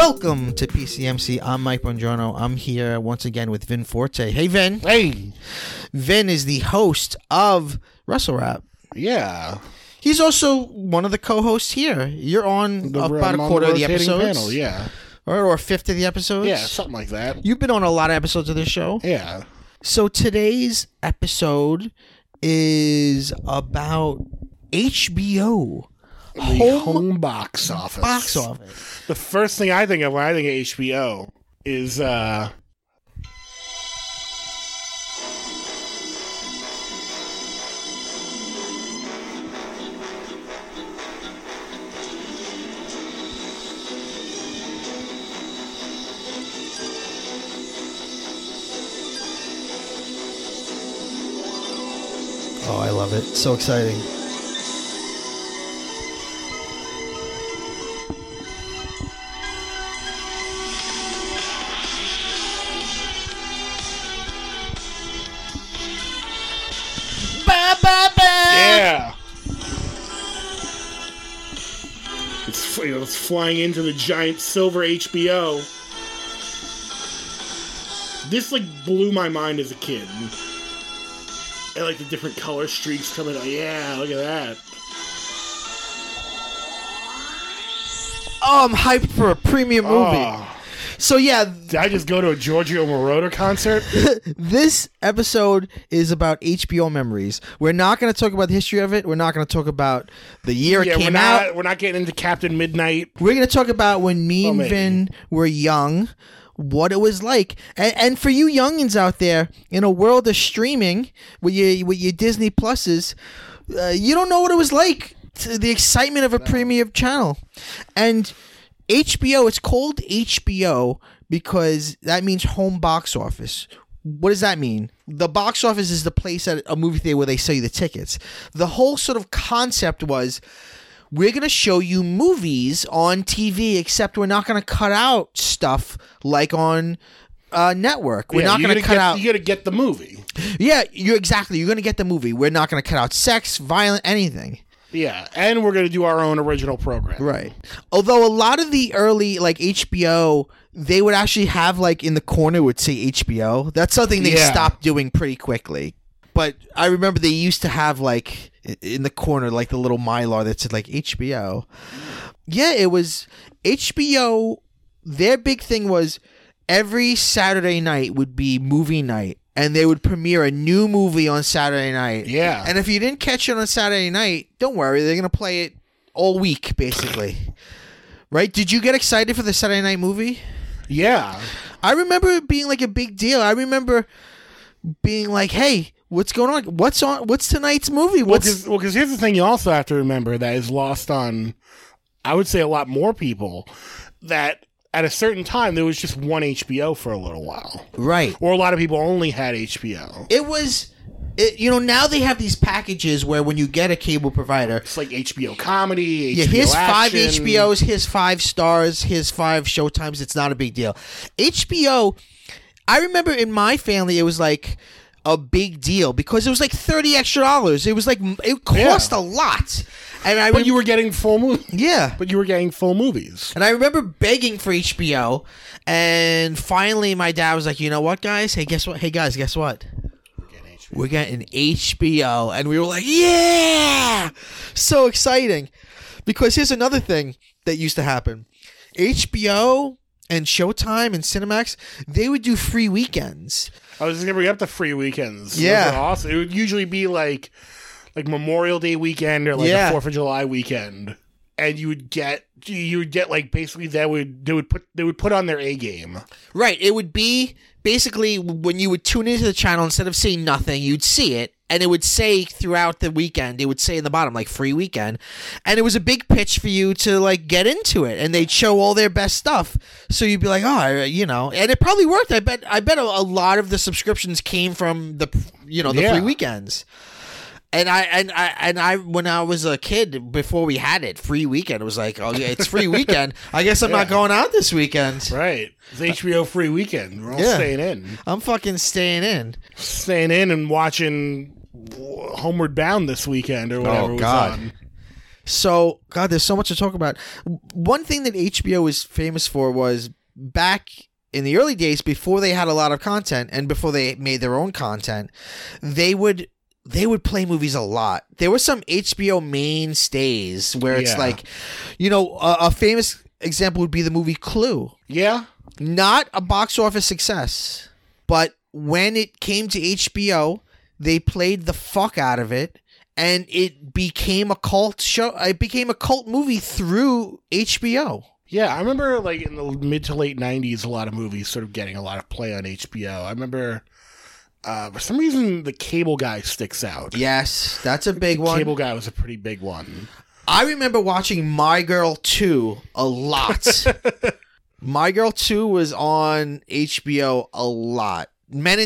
Welcome to PCMC. I'm Mike Bongiorno. I'm here once again with Vin Forte. Hey, Vin. Hey. Vin is the host of Wrestle Rap. Yeah. He's also one of the co-hosts here. You're on about a quarter of the episodes. Panel, yeah. Or a fifth of the episodes. Yeah, something like that. You've been on a lot of episodes of this show. Yeah. So today's episode is about HBO. The home box office. Box office. The first thing I think of when I think of HBO is Oh, I love it. So exciting. yeah. It's flying into the giant silver HBO. This blew my mind as a kid. And the different color streaks coming out. Yeah, look at that. Oh, I'm hyped for a premium movie. Oh. So yeah, Did I just go to a Giorgio Moroder concert? this episode is about HBO memories. We're not going to talk about the history of it. We're not going to talk about the year it came out. We're not getting into Captain Midnight. We're going to talk about when me and Vin were young, what it was like. And for you youngins out there, in a world of streaming with your Disney Pluses, you don't know what it was like. The excitement of a premium channel. And HBO, it's called HBO because that means home box office. What does that mean? The box office is the place at a movie theater where they sell you the tickets. The whole sort of concept was, we're going to show you movies on TV, except we're not going to cut out stuff like on network. We're not going to cut out. You got to get the movie. Yeah, you're going to get the movie. We're not going to cut out sex, violence, anything. Yeah, and we're going to do our own original program. Right. Although a lot of the early HBO, they would actually have in the corner would say HBO. That's something they stopped doing pretty quickly. But I remember they used to have in the corner the little Mylar that said HBO. Yeah, it was HBO. Their big thing was every Saturday night would be movie night. And they would premiere a new movie on Saturday night. Yeah. And if you didn't catch it on Saturday night, don't worry. They're going to play it all week, basically. Right? Did you get excited for the Saturday night movie? Yeah. I remember it being a big deal. I remember being hey, what's going on? What's tonight's movie? Because here's the thing you also have to remember that is lost on, I would say, a lot more people, that at a certain time, there was just one HBO for a little while. Right. Or a lot of people only had HBO. It was, now they have these packages where when you get a cable provider. It's like HBO Comedy, HBO here's Action. 5 HBOs, here's 5 Stars, here's 5 Showtimes. It's not a big deal. HBO, I remember in my family, it was a big deal because it was $30 extra. It was it cost a lot. And but you were getting full movies. Yeah. But you were getting full movies. And I remember begging for HBO, and finally my dad was like, you know what, guys? Hey, guess what? Hey, guys, guess what? We're getting HBO. And we were like, yeah! So exciting. Because here's another thing that used to happen. HBO and Showtime and Cinemax, they would do free weekends. I was just going to bring up the free weekends. Yeah. Those are awesome. It would usually be like Memorial Day weekend or a 4th of July weekend, and you would get basically they would put on their A game. Right. It would be basically when you would tune into the channel, instead of seeing nothing, you'd see it, and it would say throughout the weekend, it would say in the bottom free weekend, and it was a big pitch for you to get into it, and they'd show all their best stuff, so you'd be like, oh, and it probably worked. I bet a lot of the subscriptions came from the free weekends. And I when I was a kid, before we had it, free weekend, it was oh yeah, it's free weekend. I guess I'm not going out this weekend. Right. It's HBO free weekend. We're all staying in. I'm fucking staying in. Staying in and watching Homeward Bound this weekend or whatever was on. So, God, there's so much to talk about. One thing that HBO was famous for was back in the early days, before they had a lot of content and before they made their own content, they would play movies a lot. There were some HBO mainstays where it's like, a famous example would be the movie Clue. Yeah. Not a box office success, but when it came to HBO, they played the fuck out of it, and it became a cult show. It became a cult movie through HBO. Yeah, I remember like in the mid to late 90s, a lot of movies sort of getting a lot of play on HBO. I remember for some reason the Cable Guy sticks out. Yes, that's a big one. Cable Guy was a pretty big one. I remember watching My Girl 2 a lot. My Girl 2 was on HBO a lot. Robin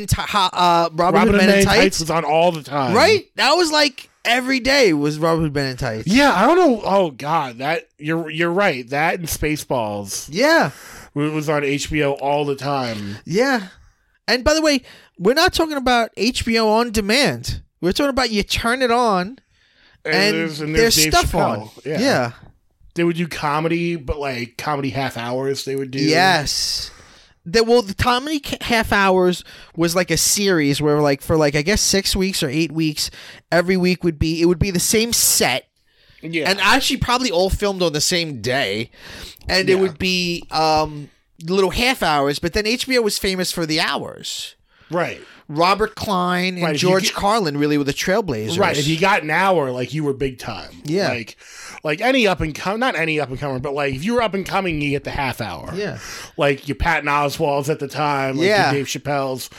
Hood Men in Tights was on all the time. Right? That was like every day was Robin Hood Men in Tights. Yeah, I don't know. Oh God, that you're right. That and Spaceballs. Yeah, was on HBO all the time. Yeah, and by the way, we're not talking about HBO on demand. We're talking about you turn it on, and there's stuff on. Yeah. They would do comedy, but like comedy half hours. They would do. Yes. The comedy half hours was like a series where like for like I guess 6 weeks or 8 weeks, every week would be the same set, and actually probably all filmed on the same day, and it would be little half hours. But then HBO was famous for the hours, right? Robert Klein and George Carlin really were the trailblazers, right? If you got an hour, like you were big time, Like any up and come, not any up and comer, but like if you were up and coming, you get the half hour. Yeah, like your Patton Oswalt's at the time, like your Dave Chappelle's,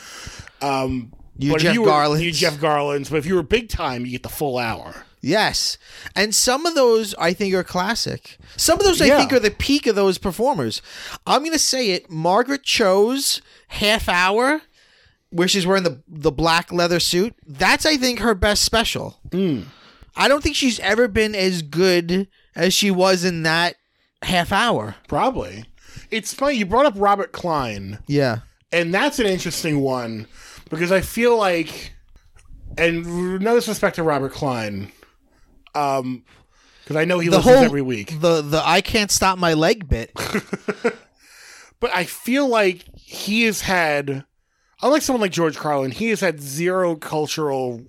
your Jeff Garland's. But if you were big time, you get the full hour. Yes, and some of those I think are classic. Some of those I think are the peak of those performers. I'm gonna say it. Margaret Cho's half hour, where she's wearing the black leather suit. That's I think her best special. I don't think she's ever been as good as she was in that half hour. Probably. It's funny, you brought up Robert Klein. Yeah. And that's an interesting one, because I feel like, and no disrespect to Robert Klein, because I know he listens every week. The I can't stop my leg bit. But I feel like he has had, unlike someone like George Carlin, he has had zero cultural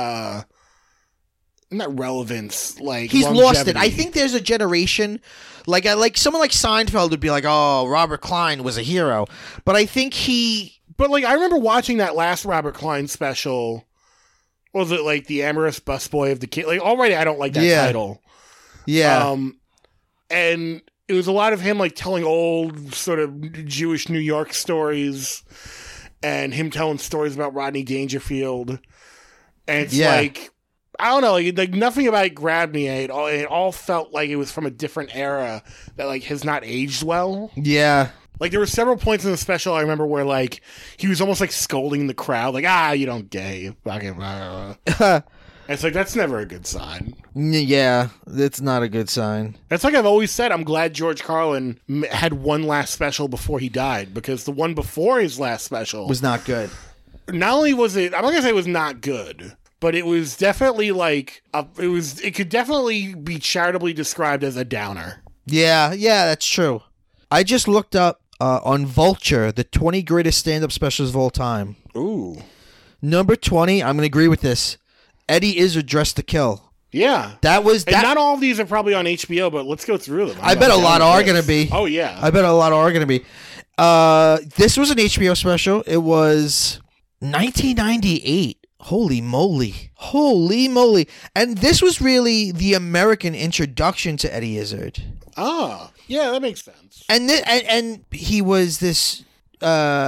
not relevance, like he's longevity. lost it. I think there's a generation, like someone like Seinfeld would be like, "Oh, Robert Klein was a hero," but I think But like, I remember watching that last Robert Klein special. What was it, like the amorous busboy of the kid? Like already, I don't like that title. Yeah. And it was a lot of him like telling old sort of Jewish New York stories, and him telling stories about Rodney Dangerfield, and it's like. I don't know, like nothing about it grabbed me. It all felt like it was from a different era that like has not aged well. Yeah. Like there were several points in the special I remember where like he was almost like scolding the crowd, like you don't gay, you fucking blah, blah, blah. It's like that's never a good sign. Yeah, that's not a good sign. That's like I've always said. I'm glad George Carlin had one last special before he died, because the one before his last special was not good. Not only was it, I'm not gonna say it was not good. But it was definitely like it could definitely be charitably described as a downer. Yeah, that's true. I just looked up on Vulture the 20 greatest stand-up specials of all time. Ooh. Number 20, I'm going to agree with this. Eddie Izzard, Dressed to Kill. Yeah. That was and not all of these are probably on HBO, but let's go through them. I bet a lot are going to be. Oh yeah. I bet a lot are going to be. This was an HBO special. It was 1998. Holy moly. And this was really the American introduction to Eddie Izzard. Ah, yeah, that makes sense. And he was this, he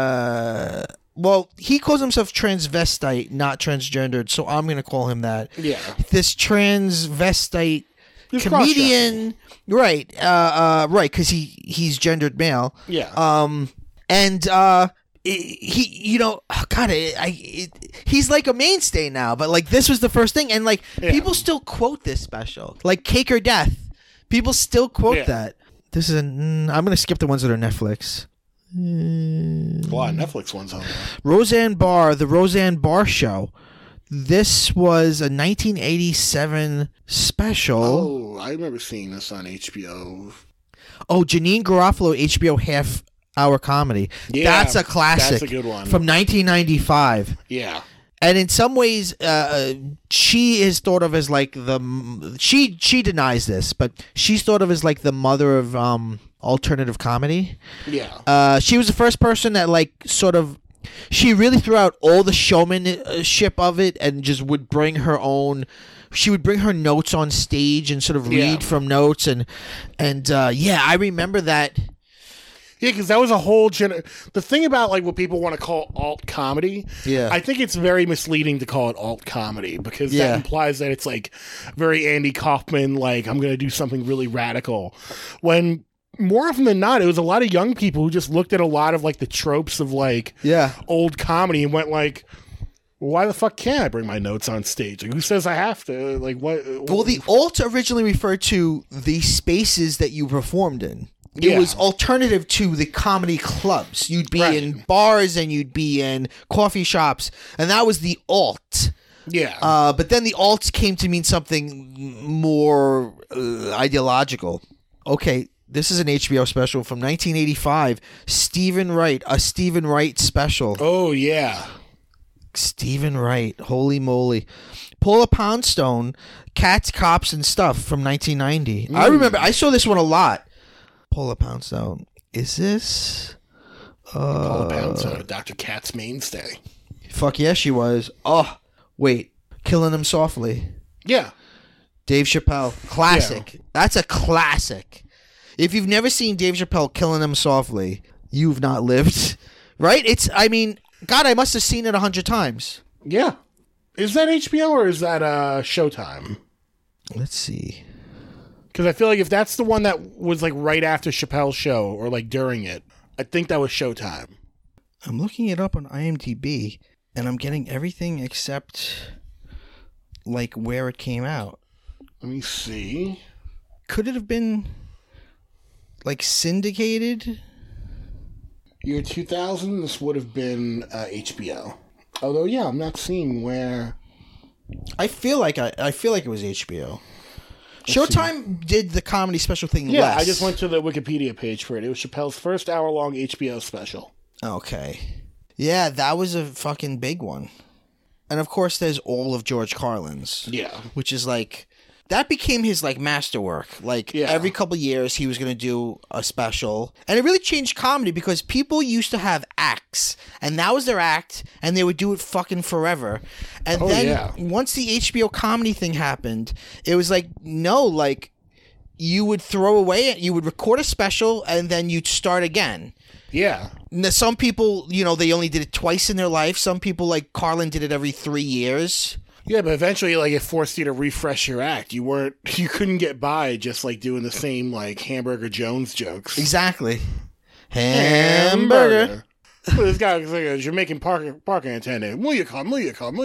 calls himself transvestite, not transgendered, so I'm going to call him that. Yeah. This transvestite comedian. Right, because he's gendered male. Yeah. He's like a mainstay now, but like this was the first thing, and like people still quote this special, like Cake or Death. People still quote that. This is I'm gonna skip the ones that are Netflix. A lot of Netflix ones on there. Roseanne Barr, the Roseanne Barr Show. This was a 1987 special. Oh, I remember seeing this on HBO. Oh, Janine Garofalo, HBO half-hour comedy. Yeah, that's a classic. That's a good one. From 1995. Yeah. And in some ways, she is thought of as like she denies this, but she's thought of as like the mother of alternative comedy. Yeah. She was the first person that like sort of, she really threw out all the showmanship of it and just would bring her own. She would bring her notes on stage and sort of read from notes and I remember that. Yeah, because that was a whole the thing about like what people want to call alt comedy. Yeah, I think it's very misleading to call it alt comedy because that implies that it's like very Andy Kaufman, like I'm going to do something really radical. When more often than not, it was a lot of young people who just looked at a lot of like the tropes of like old comedy and went like, why the fuck can't I bring my notes on stage? Like, who says I have to? Like, what? Well, the alt originally referred to the spaces that you performed in. It was alternative to the comedy clubs. You'd be in bars and you'd be in coffee shops, and that was the alt. Yeah. But then the alts came to mean something more ideological. Okay, this is an HBO special from 1985. Stephen Wright, a Stephen Wright special. Oh, yeah. Stephen Wright, holy moly. Paula Poundstone, Cats, Cops, and Stuff from 1990. I remember, I saw this one a lot. Paula Poundstone. Is this? Paula Poundstone, Dr. Katz mainstay. Fuck yeah, she was. Oh, wait. Killing Them Softly. Yeah. Dave Chappelle. Classic. Yeah. That's a classic. If you've never seen Dave Chappelle Killing Them Softly, you've not lived. Right? I mean, God, I must have seen it 100 times. Yeah. Is that HBO or is that Showtime? Let's see. Because I feel like if that's the one that was like right after Chappelle's show or like during it, I think that was Showtime. I'm looking it up on IMDb and I'm getting everything except like where it came out. Let me see. Could it have been like syndicated? Year 2000, this would have been HBO. Although, yeah, I'm not seeing where. I feel like it was HBO. Showtime did the comedy special thing less. Yeah, I just went to the Wikipedia page for it. It was Chappelle's first hour-long HBO special. Okay. Yeah, that was a fucking big one. And of course, there's all of George Carlin's. Yeah. Which is like, that became his like masterwork. Like every couple years he was going to do a special. And it really changed comedy because people used to have acts. And that was their act. And they would do it fucking forever. And once the HBO comedy thing happened, it was like, no, like you would throw away, you would record a special and then you'd start again. Yeah. Some people, they only did it twice in their life. Some people, like Carlin, did it every 3 years. Yeah, but eventually, like, it forced you to refresh your act. You couldn't get by just, like, doing the same, like, Hamburger Jones jokes. Exactly. Hamburger. This guy was like a Jamaican parking attendant. Will you come?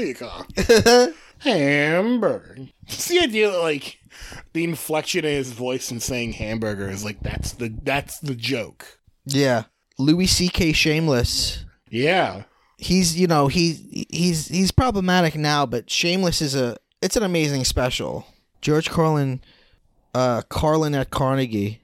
Hamburger. It's the idea that, like, the inflection in his voice and saying hamburger is, like, that's the joke. Yeah. Louis C.K. Shameless. Yeah. He's he's problematic now, but Shameless it's an amazing special. George Carlin, Carlin at Carnegie,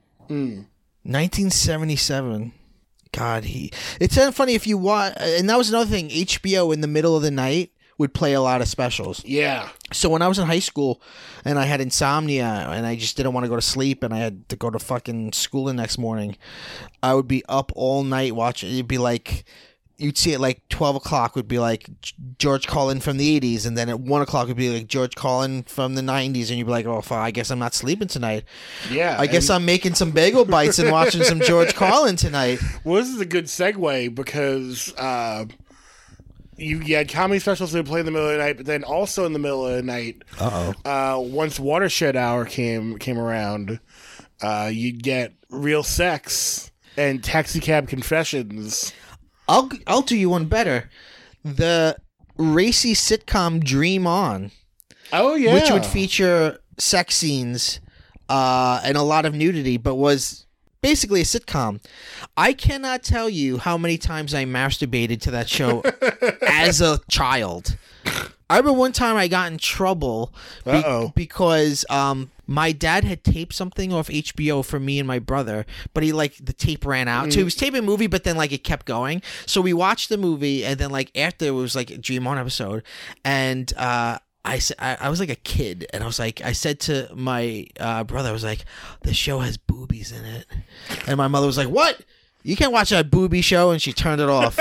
1977. God, it's funny if you watch, and that was another thing. HBO in the middle of the night would play a lot of specials. Yeah. So when I was in high school and I had insomnia and I just didn't want to go to sleep and I had to go to fucking school the next morning, I would be up all night watching. It'd be like, you'd see it like 12 o'clock would be like George Carlin from the 80s, and then at 1 o'clock would be like George Carlin from the 90s, and you'd be like, oh, I guess I'm not sleeping tonight. Yeah. I guess I'm making some bagel bites and watching some George Carlin tonight. Well, this is a good segue because you had comedy specials that would play in the middle of the night, but then also in the middle of the night, once Watershed Hour came around, you'd get Real Sex and Taxicab Confessions. I'll do you one better. The racy sitcom Dream On. Oh, yeah. Which would feature sex scenes and a lot of nudity, but was basically a sitcom. I cannot tell you how many times I masturbated to that show as a child. I remember one time I got in trouble because my dad had taped something off HBO for me and my brother, but the tape ran out. So he was taping a movie, but then it kept going. So we watched the movie, and then after it was a Dream On episode, and I was a kid, and I said to my brother, I was like, the show has boobies in it, and my mother was like, what? You can't watch that booby show, and she turned it off.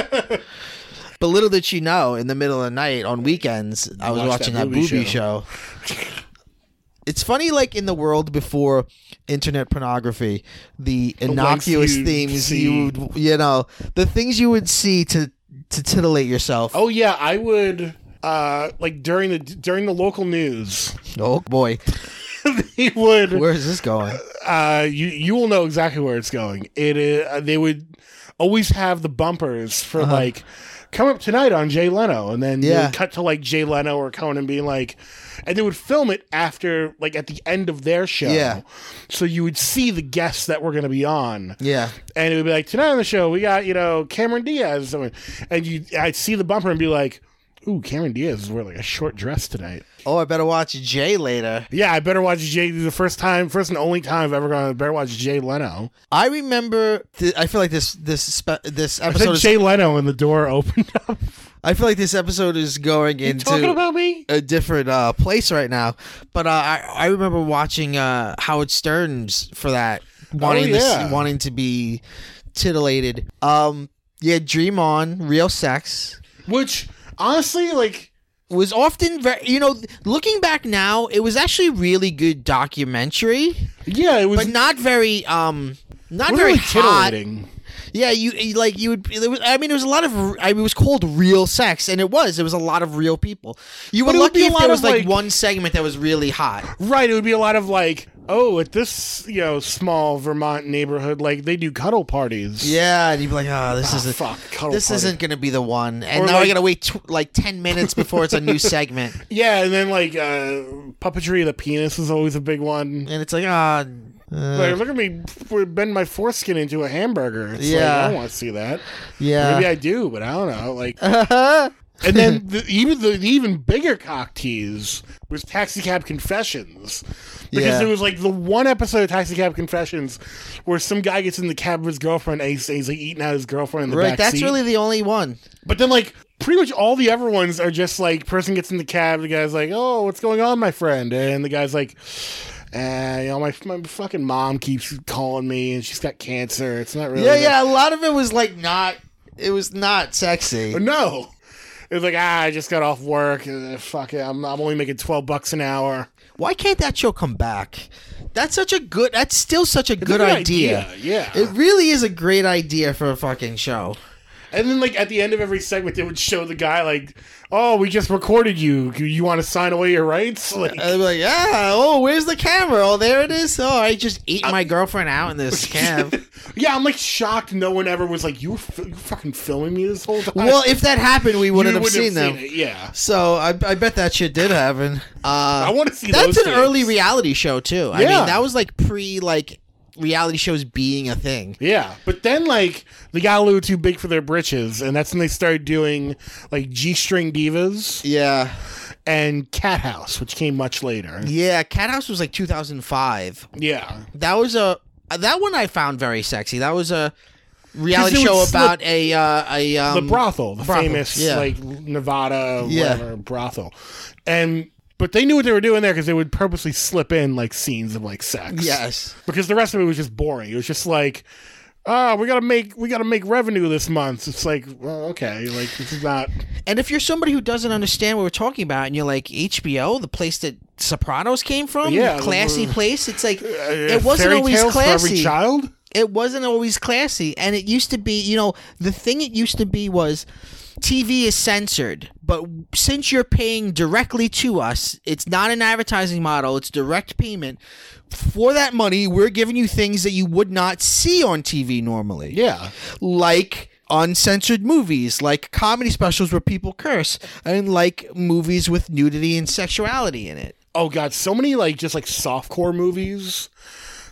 But little did she know, in the middle of the night on weekends, I was watching that booby show. It's funny, in the world before internet pornography, the innocuous things the things you would see to titillate yourself. Oh yeah, I would during the local news. Oh boy. They would. Where is this going? You will know exactly where it's going. They would always have the bumpers for come up tonight on Jay Leno, and then you would cut to Jay Leno or Conan being and they would film it after at the end of their show. Yeah. So you would see the guests that were going to be on. Yeah. And it would be tonight on the show we got Cameron Diaz, and I'd see the bumper and be like, ooh, Cameron Diaz is wearing a short dress tonight. Oh, I better watch Jay later. Yeah, I better watch Jay. The first and only time I've ever gone. I better watch Jay Leno. I remember. I feel like this episode. I said Jay Leno, and the door opened up. I feel like this episode is going into talking about me? A different place right now. But I remember watching Howard Stern's for that, wanting to be titillated. Dream On, Real Sex, which honestly was often very, looking back now, it was actually really good documentary. Yeah, it was, but not very very titillating. Hot. Yeah, it was a lot of. It was called Real Sex, and it was a lot of real people. You were lucky if there was one segment that was really hot. Right, it would be a lot of at this small Vermont neighborhood, they do cuddle parties. Yeah, and you'd be like, this isn't going to be the one, and now I got to wait 10 minutes before it's a new segment. Yeah, and then puppetry of the penis is always a big one, and it's look at me bend my foreskin into a hamburger. It's I don't want to see that. Yeah, maybe I do, but I don't know. And then the even bigger cock tease was Taxi Cab Confessions. Because there was the one episode of Taxi Cab Confessions where some guy gets in the cab with his girlfriend and he's eating out his girlfriend in the back seat. That's really the only one. But then pretty much all the other ones are just person gets in the cab, the guy's oh, what's going on, my friend? And the guy's my fucking mom keeps calling me and she's got cancer. It's not really. Yeah. A lot of it was it was not sexy. No. It was I just got off work. Fuck it. I'm only making $12 an hour. Why can't that show come back? That's still such a good idea. Yeah. It really is a great idea for a fucking show. And then, at the end of every segment, they would show the guy, oh, we just recorded you. You want to sign away your rights? I'd be yeah. Oh, where's the camera? Oh, there it is. Oh, I just ate my girlfriend out in this cab. Yeah, I'm, shocked no one ever was you fucking filming me this whole time? Well, if that happened, we wouldn't have seen them. Yeah. So, I bet that shit did happen. I want to see that's those an early reality show, too. Yeah. I mean, that was, pre, reality shows being a thing. Yeah, but then they got a little too big for their britches, and that's when they started doing G-string divas. Yeah, and Cat House, which came much later. Yeah, Cat House was 2005. Yeah, that was that one I found very sexy. That was a reality show about the brothel, the famous Nevada whatever brothel, and. But they knew what they were doing there because they would purposely slip in scenes of sex. Yes, because the rest of it was just boring. It was just we gotta make revenue this month. It's well, okay, this is not. And if you're somebody who doesn't understand what we're talking about, and you're HBO, the place that Sopranos came from, classy place. It's it wasn't always classy. For every child. It wasn't always classy, and it used to be. The thing it used to be was. TV is censored, but since you're paying directly to us, it's not an advertising model, it's direct payment. For that money, we're giving you things that you would not see on TV normally. Yeah. Like uncensored movies, like comedy specials where people curse, and movies with nudity and sexuality in it. Oh, God, so many just softcore movies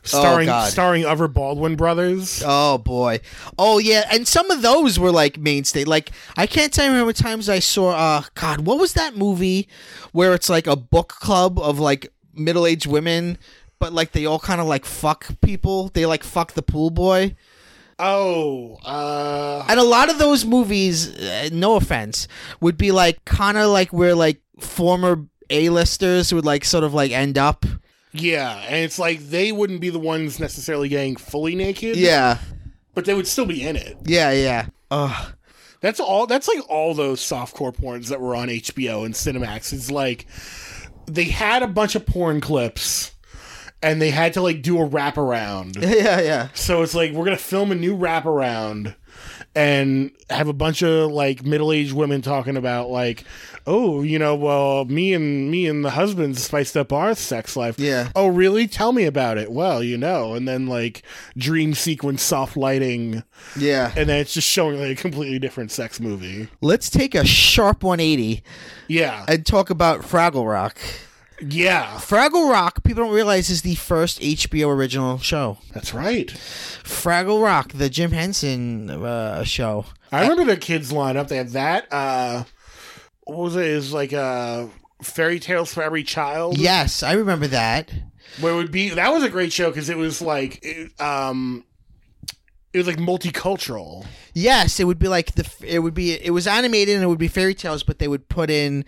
starring other Baldwin brothers. Oh boy. Oh yeah, and some of those were like mainstay. Like I can't tell you how many times I saw God, what was that movie where it's like a book club of like middle-aged women, but like they all kind of like fuck people. They like fuck the pool boy. Oh, and a lot of those movies, no offense, would be like kind of like where like former A-listers would like sort of like end up. Yeah, and it's like they wouldn't be the ones necessarily getting fully naked. Yeah, but they would still be in it. Yeah. Ugh. That's like all those softcore porns that were on HBO and Cinemax. It's like they had a bunch of porn clips. And they had to, like, do a wraparound. Yeah. So it's like, we're going to film a new wraparound and have a bunch of, like, middle-aged women talking about, like, oh, you know, well, me and the husband spiced up our sex life. Yeah. Oh, really? Tell me about it. Well, you know. And then, like, dream sequence, soft lighting. Yeah. And then it's just showing, like, a completely different sex movie. Let's take a sharp 180. Yeah. And talk about Fraggle Rock. Yeah. Fraggle Rock, people don't realize, is the first HBO original show. That's right. Fraggle Rock, the Jim Henson show. I remember the kids lineup. They had that. What was it? It was like Fairy Tales for Every Child. Yes, I remember that. Where it would be, that was a great show because it was like, it was like multicultural. Yes, it would be like it was animated and it would be fairy tales, but they would put in,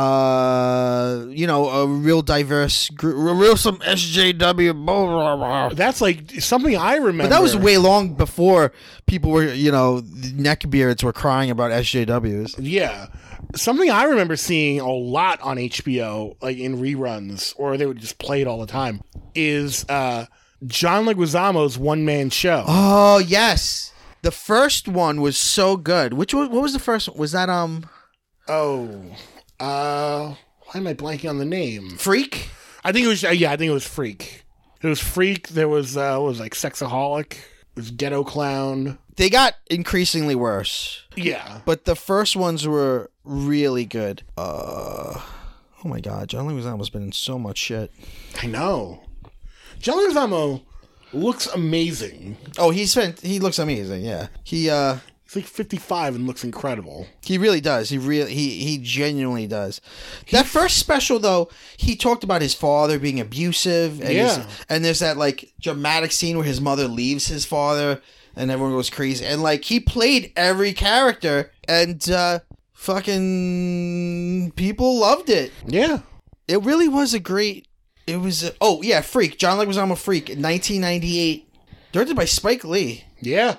a real diverse group, some SJW. Blah, blah, blah. That's like something I remember. But that was way long before people were, neckbeards were crying about SJWs. Yeah. Something I remember seeing a lot on HBO, like in reruns, or they would just play it all the time, is John Leguizamo's one-man show. Oh, yes. The first one was so good. What was the first one? Was that, why am I blanking on the name? Freak? I think it was Freak. It was Freak. There was, like Sexaholic. It was Ghetto Clown. They got increasingly worse. Yeah. But the first ones were really good. Oh my God. John Leguizamo's been in so much shit. I know. John Leguizamo looks amazing. Oh, he looks amazing. Yeah, he's like 55 and looks incredible. He really does. He genuinely does. That first special though, he talked about his father being abusive. And and there's that like dramatic scene where his mother leaves his father, and everyone goes crazy. And like he played every character, and fucking people loved it. Yeah, it really was a great. It was, Freak. John Leguizamo Freak in 1998. Directed by Spike Lee. Yeah.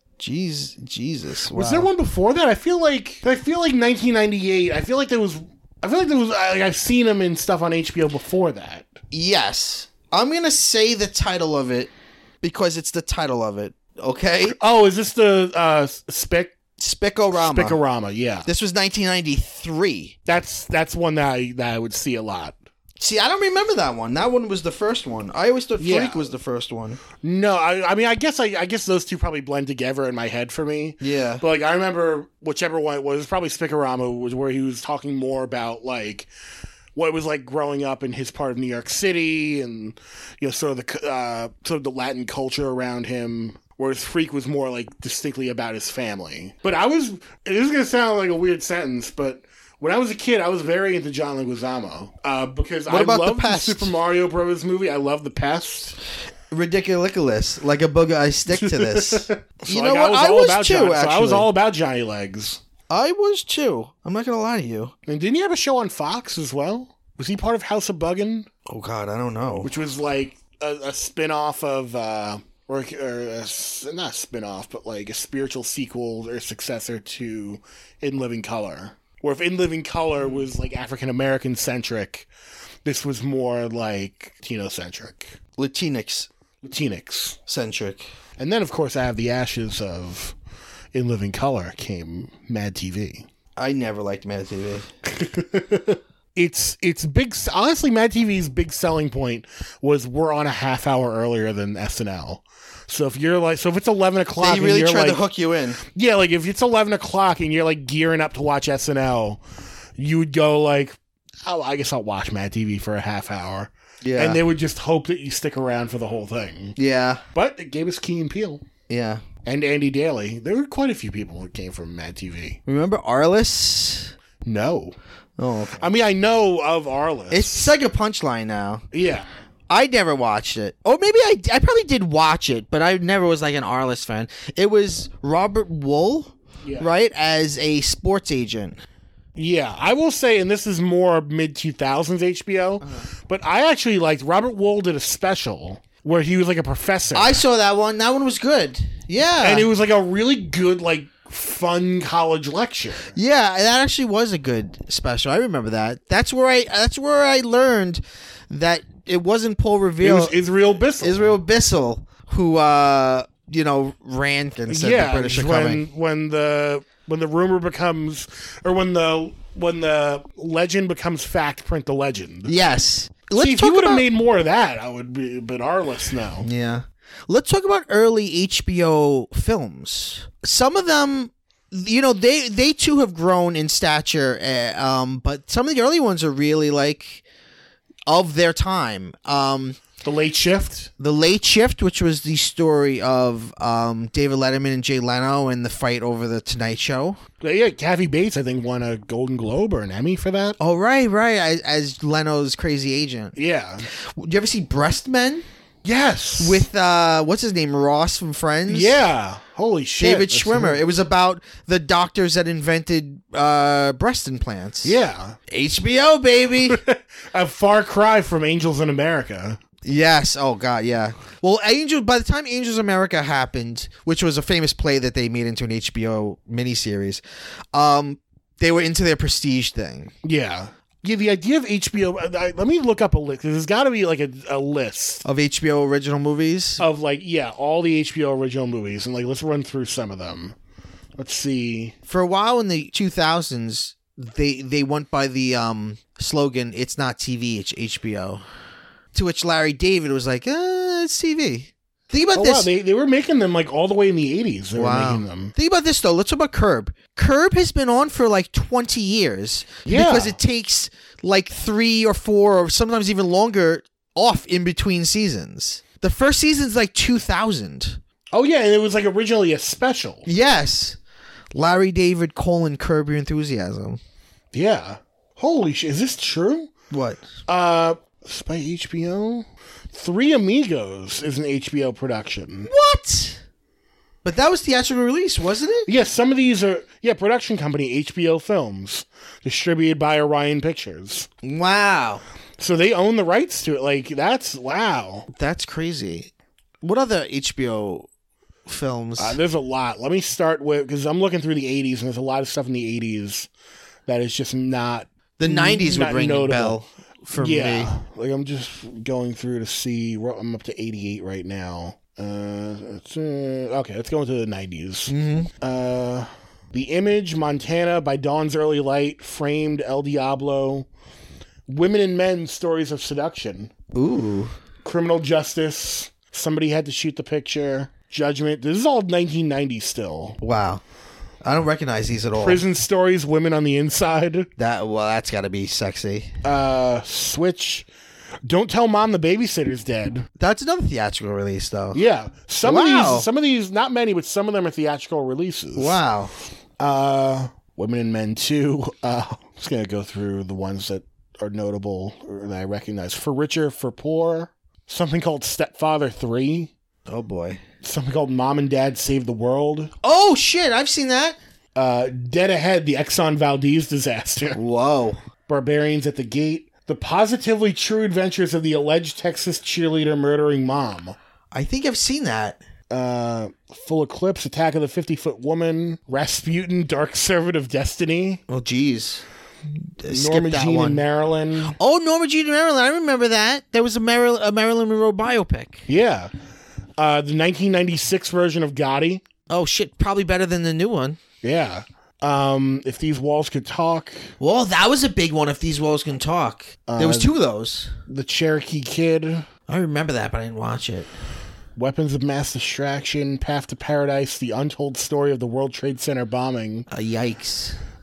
Jesus. Wow. Was there one before that? I feel like 1998. I feel like I've seen him in stuff on HBO before that. Yes. I'm going to say the title of it because it's the title of it. Okay? Oh, is this the Spick-O-Rama. Spick-O-Rama, yeah. This was 1993. That's one that I would see a lot. See, I don't remember that one. That one was the first one. I always thought Freak was the first one. No, I mean, I guess those two probably blend together in my head for me. Yeah. But, like, I remember whichever one it was, probably Spick-O-Rama was where he was talking more about, like, what it was like growing up in his part of New York City and, sort of the Latin culture around him. Whereas Freak was more, like, distinctly about his family. But it is going to sound like a weird sentence, but when I was a kid, I was very into John Leguizamo because I loved the Super Mario Bros. Movie. I love The Pest. Ridiculous. Like a booger, I stick to this. So I was all about Johnny Legs. I was too. I'm not going to lie to you. And didn't he have a show on Fox as well? Was he part of House of Buggin'? Oh, God, I don't know. Which was like a spin-off of... not a spin-off, but like a spiritual sequel or successor to In Living Color. Where if In Living Color was like African-American centric, this was more like Latino-centric. Latinx. Centric. And then, of course, out of the ashes of In Living Color came Mad TV. I never liked Mad TV. It's big. Honestly, Mad TV's big selling point was we're on a half hour earlier than SNL. So if it's 11 o'clock, they really try to hook you in. Yeah, like if it's 11 o'clock and you're like gearing up to watch SNL, you would go like, I guess I'll watch Mad TV for a half hour. Yeah. And they would just hope that you stick around for the whole thing. Yeah. But it gave us Key and Peele. Yeah. And Andy Daly. There were quite a few people who came from Mad TV. Remember Arliss? No. Oh, okay. I mean, I know of Arliss. It's like a punchline now. Yeah. I never watched it. Or maybe I probably did watch it, but I never was like an Arliss fan. It was Robert Wool, right, as a sports agent. Yeah, I will say, and this is more mid-2000s HBO, but I actually liked Robert Wool did a special where he was like a professor. I saw that one. That one was good. Yeah. And it was like a really good, like, fun college lecture. Yeah, that actually was a good special. I remember that. That's where I learned that it wasn't Paul Revere. It was Israel Bissell. Israel Bissell who ran and said the British are coming. When the rumor becomes, or when the legend becomes fact, print the legend. Yes. See, if you would have made more of that, I would be, but Arliss now. Yeah. Let's talk about early HBO films. Some of them, they too have grown in stature, but some of the early ones are really like of their time. The Late Shift? The Late Shift, which was the story of David Letterman and Jay Leno and the fight over the Tonight Show. Yeah, Kathy Bates, I think, won a Golden Globe or an Emmy for that. Oh, right. As Leno's crazy agent. Yeah. Did you ever see Breast Men? Yes. With, what's his name, Ross from Friends? Yeah. Holy shit. David Schwimmer. It was about the doctors that invented breast implants. Yeah. HBO, baby. A far cry from Angels in America. Yes. Oh, God, yeah. Well, by the time Angels America happened, which was a famous play that they made into an HBO miniseries, they were into their prestige thing. Yeah. Yeah, the idea of HBO... let me look up a list, because there's got to be, like, a list. Of HBO original movies? Of, like, yeah, all the HBO original movies. And, like, let's run through some of them. Let's see. For a while in the 2000s, they went by the slogan, "It's not TV, it's HBO." To which Larry David was like, it's TV. Think about this. Wow, they were making them like all the way in the 80s. They were making them. Think about this, though. Let's talk about Curb. Curb has been on for like 20 years. Yeah. Because it takes like 3 or 4 or sometimes even longer off in between seasons. The first season's like 2000. Oh, yeah. And it was like originally a special. Yes. Larry David : Curb Your Enthusiasm. Yeah. Holy shit. Is this true? What? It's by HBO? Three Amigos is an HBO production. What? But that was theatrical release, wasn't it? Yeah, some of these are... Yeah, production company, HBO Films. Distributed by Orion Pictures. Wow. So they own the rights to it. Like, that's... Wow. That's crazy. What other HBO films? There's a lot. Let me start with... Because I'm looking through the 80s, and there's a lot of stuff in the 80s that is just not... The 90s would ring a bell. For me. Like I'm just going through to see. I'm up to 88 right now. Okay, let's go into the 90s. Mm-hmm. The Image, Montana, By Dawn's Early Light, Framed, El Diablo, Women and Men, Stories of Seduction. Ooh. Criminal Justice, Somebody Had to Shoot the Picture, Judgment. This is all 1990 still. Wow. I don't recognize these at all. Prison Stories, Women on the Inside. That's got to be sexy. Switch. Don't Tell Mom the Babysitter's Dead. That's another theatrical release, though. Yeah. Some of these, not many, but some of them are theatrical releases. Wow. Women and Men 2. I'm just going to go through the ones that are notable or that I recognize. For Richer, For Poor. Something called Stepfather 3. Oh, boy. Something called Mom and Dad Save the World. Oh, shit. I've seen that. Dead Ahead, the Exxon Valdez Disaster. Whoa. Barbarians at the Gate. The Positively True Adventures of the Alleged Texas Cheerleader Murdering Mom. I think I've seen that. Full Eclipse, Attack of the 50-Foot Woman. Rasputin, Dark Servant of Destiny. Oh, jeez. Norma Jean in Maryland. Oh, Norma Jean in Maryland. I remember that. There was a Marilyn Monroe biopic. Yeah. The 1996 version of Gotti. Oh, shit. Probably better than the new one. Yeah. If These Walls Could Talk. Well, that was a big one, If These Walls Can Talk. There was 2 of those. The Cherokee Kid. I remember that, but I didn't watch it. Weapons of Mass Distraction. Path to Paradise. The Untold Story of the World Trade Center Bombing. Yikes.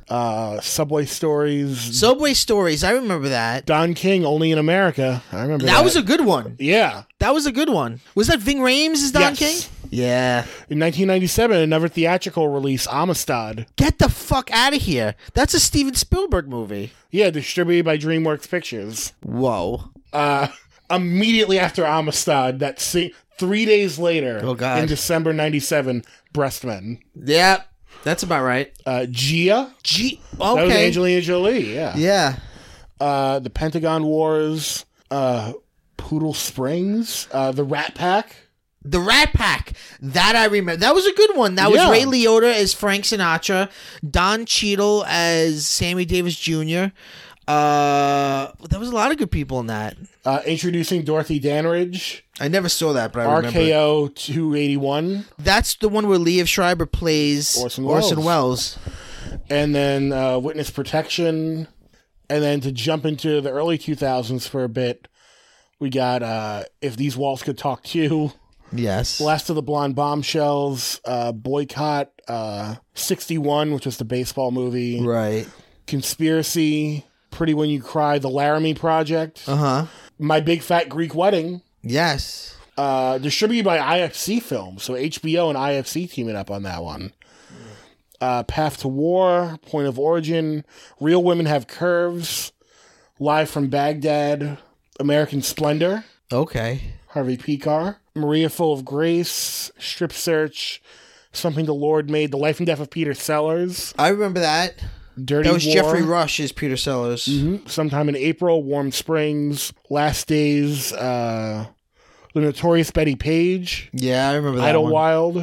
Subway Stories. Subway Stories. I remember that. Don King, Only in America. I remember that. That was a good one. Yeah. That was a good one. Was that Ving Rhames as Don King? Yeah. In 1997, another theatrical release, Amistad. Get the fuck out of here. That's a Steven Spielberg movie. Yeah, distributed by DreamWorks Pictures. Whoa. Immediately after Amistad, 3 days later, in December 97, Breastmen. Yeah, that's about right. Gia. Okay. That was Angelina Jolie, yeah. Yeah. The Pentagon Wars, Poodle Springs, The Rat Pack. The Rat Pack. That I remember. That was a good one. That was Ray Liotta as Frank Sinatra, Don Cheadle as Sammy Davis Jr. There was a lot of good people in that. Introducing Dorothy Dandridge. I never saw that, but I remember. RKO 281. That's the one where Liev Schreiber plays Orson Welles. And then Witness Protection. And then to jump into the early 2000s for a bit, we got If These Walls Could Talk Too. Yes. Last of the Blonde Bombshells. Boycott. 61, which was the baseball movie. Right. Conspiracy. Pretty When You Cry. The Laramie Project. Uh-huh. My Big Fat Greek Wedding. Yes. Distributed by IFC Films. So HBO and IFC teaming up on that one. Path to War. Point of Origin. Real Women Have Curves. Live from Baghdad. American Splendor. Okay. Harvey Pekar. Maria Full of Grace. Strip Search. Something the Lord Made. The Life and Death of Peter Sellers. I remember that. Dirty That was War. Jeffrey Rush as Peter Sellers. Mm-hmm. Sometime in April. Warm Springs. Last Days. The Notorious Betty Page. Yeah, I remember that Idlewild.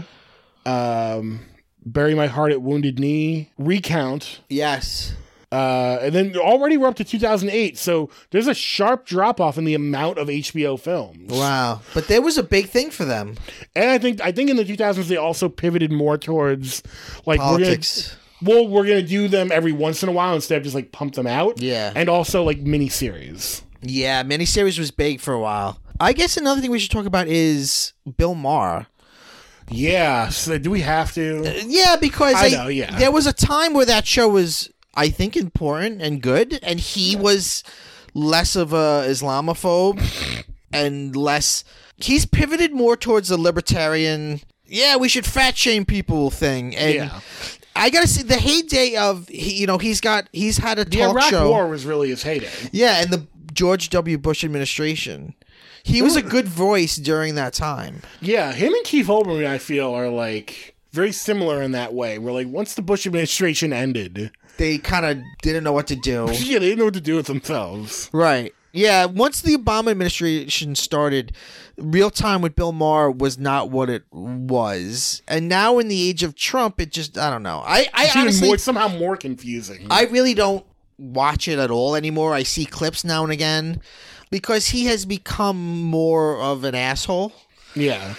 Bury My Heart at Wounded Knee. Recount. Yes. And then already we're up to 2008, so there's a sharp drop-off in the amount of HBO films. Wow. But there was a big thing for them. And I think in the 2000s they also pivoted more towards like politics. We're gonna do them every once in a while instead of just like pump them out. Yeah. And also like miniseries. Yeah, miniseries was big for a while. I guess another thing we should talk about is Bill Maher. Yeah. So do we have to? Yeah, because I know, yeah. There was a time where that show was, I think, important and good, and he was less of a Islamophobe and less. He's pivoted more towards the libertarian. Yeah, we should fat shame people thing, and I gotta say the heyday of he's had a talk show. The Iraq War was really his heyday. Yeah, and the George W. Bush administration. He was a good voice during that time. Yeah, him and Keith Olbermann, I feel, are like very similar in that way. Where like once the Bush administration ended, they kind of didn't know what to do. Yeah, they didn't know what to do with themselves. Right. Yeah, once the Obama administration started, real time with Bill Maher was not what it was. And now in the age of Trump, it just, I don't know. It's honestly, it's somehow more confusing. I really don't watch it at all anymore. I see clips now and again because he has become more of an asshole. Yeah.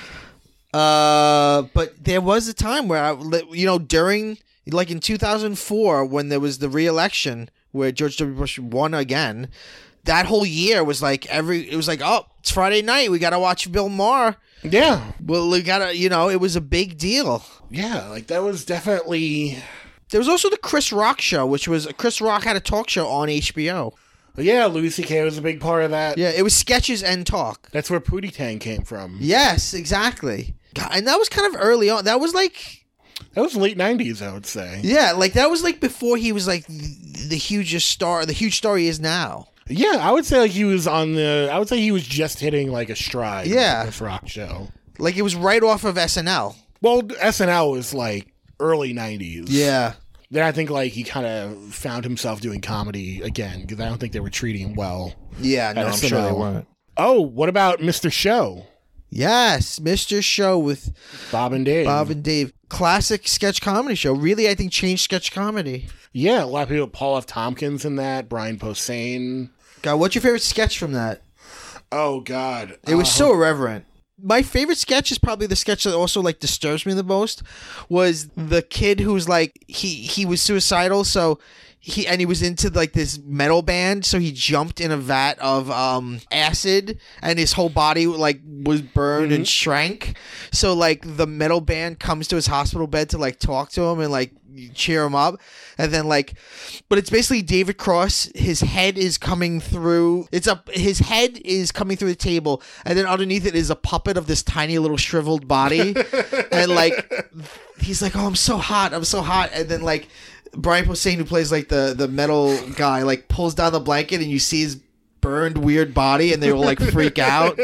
But there was a time where, during, like in 2004, when there was the re-election where George W. Bush won again, that whole year was like it was like, oh, it's Friday night, we gotta watch Bill Maher. Yeah. Well, we gotta, it was a big deal. Yeah, like that was definitely. There was also the Chris Rock show, which was Chris Rock had a talk show on HBO. Yeah, Louis C.K. was a big part of that. Yeah, it was sketches and talk. That's where Pootie Tang came from. Yes, exactly. And that was kind of early on. That was like. That was late 90s, I would say. Yeah, like that was like before he was like the huge star he is now. Yeah, I would say like he was just hitting like a stride. Yeah. With this rock show. Like it was right off of SNL. Well, SNL was like early 90s. Yeah. Then I think like he kind of found himself doing comedy again because I don't think they were treating him well. Yeah, no, I'm sure they weren't. Oh, what about Mr. Show? Yes, Mr. Show with Bob and Dave. Classic sketch comedy show. Really, I think changed sketch comedy. Yeah, a lot of people. Paul F. Tompkins in that. Brian Posehn. God, what's your favorite sketch from that? Oh, God. It was so irreverent. My favorite sketch is probably the sketch that also like disturbs me the most was the kid who's like he was suicidal, so he was into like this metal band, so he jumped in a vat of acid and his whole body like was burned and shrank. So like the metal band comes to his hospital bed to like talk to him and like you cheer him up, and then but it's basically David Cross. His head is coming through. His head is coming through the table, and then underneath it is a puppet of this tiny little shriveled body, and he's like, "Oh, I'm so hot, and then Brian Posehn, who plays the metal guy, pulls down the blanket, and you see his burned weird body, and they will freak out.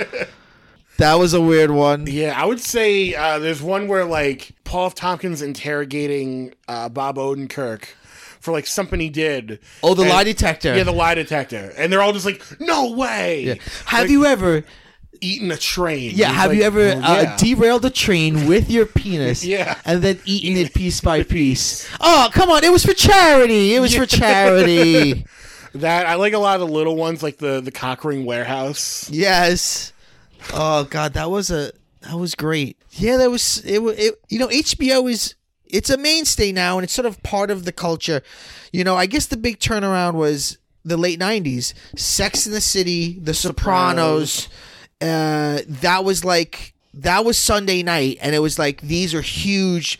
That was a weird one. Yeah, I would say there's one where Paul F. Tompkins interrogating Bob Odenkirk for something he did. Oh, the lie detector. Yeah, the lie detector, and they're all just "No way." Yeah. Have you ever eaten a train? Yeah, have you ever derailed a train with your penis? Yeah, and then eaten it piece by piece? Oh, come on! It was for charity. For charity. That I like a lot of the little ones, like the Cockring Warehouse. Yes. Oh God, that was great. Yeah, that was it. HBO it's a mainstay now, and it's sort of part of the culture. I guess the big turnaround was the late '90s. Sex and the City, The Sopranos. That was Sunday night, and it was these are huge,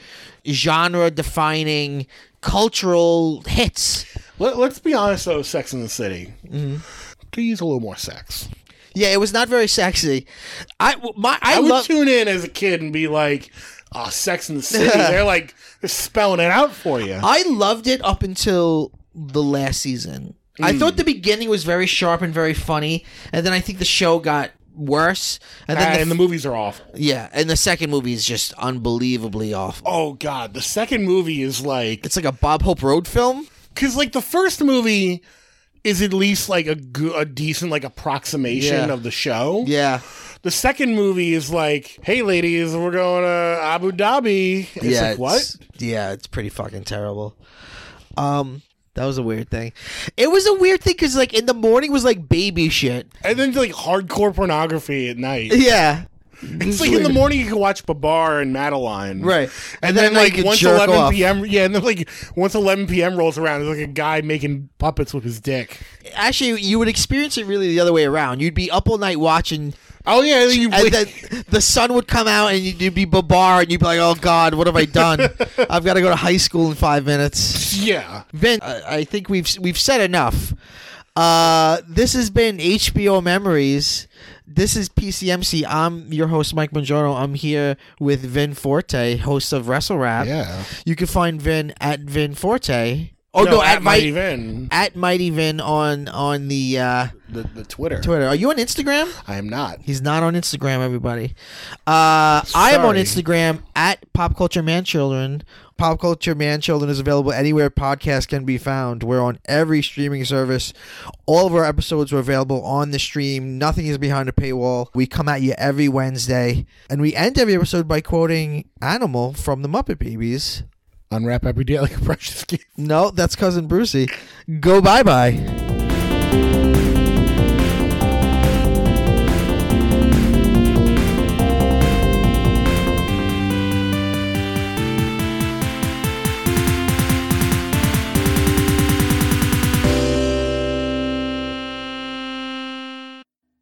genre-defining cultural hits. Let's be honest though, Sex and the City could use a little more sex. Yeah, it was not very sexy. I would tune in as a kid and be like, "Oh, Sex and the City." They're spelling it out for you. I loved it up until the last season. I thought the beginning was very sharp and very funny, and then I think the show got worse. And then the movies are awful. Yeah, and the second movie is just unbelievably awful. Oh God, the second movie is it's like a Bob Hope Road film. Because the first movie is at least a decent approximation of the show. Yeah. The second movie is "Hey ladies, we're going to Abu Dhabi." It's what? Yeah, it's pretty fucking terrible. That was a weird thing. It was a weird thing because in the morning was baby shit, and then hardcore pornography at night. Yeah. It's in the morning you can watch Babar and Madeline. Right. And then once 11 p.m. Yeah, and then once 11 p.m. rolls around, there's a guy making puppets with his dick. Actually, you would experience it really the other way around. You'd be up all night watching. Oh yeah, and then the sun would come out and you'd be Babar and you'd be like, "Oh God, what have I done? I've got to go to high school in 5 minutes." Yeah. Vin, I think we've said enough. This has been HBO Memories. This is PCMC. I'm your host, Mike Bongiorno. I'm here with Vin Forte, host of Wrestle Rap. Yeah. You can find Vin at Vin Forte. Oh no, at Mighty Vin. At Mighty Vin on the Twitter. Twitter. Are you on Instagram? I am not. He's not on Instagram, everybody. I am on Instagram at Pop Culture Man Children. Pop Culture Man Children is available anywhere podcasts can be found. We're on every streaming service. All of our episodes are available on the stream. Nothing is behind a paywall. We come at you every Wednesday. And we end every episode by quoting Animal from the Muppet Babies. Unwrap every day like a precious gift. No, that's Cousin Brucey. Go bye-bye.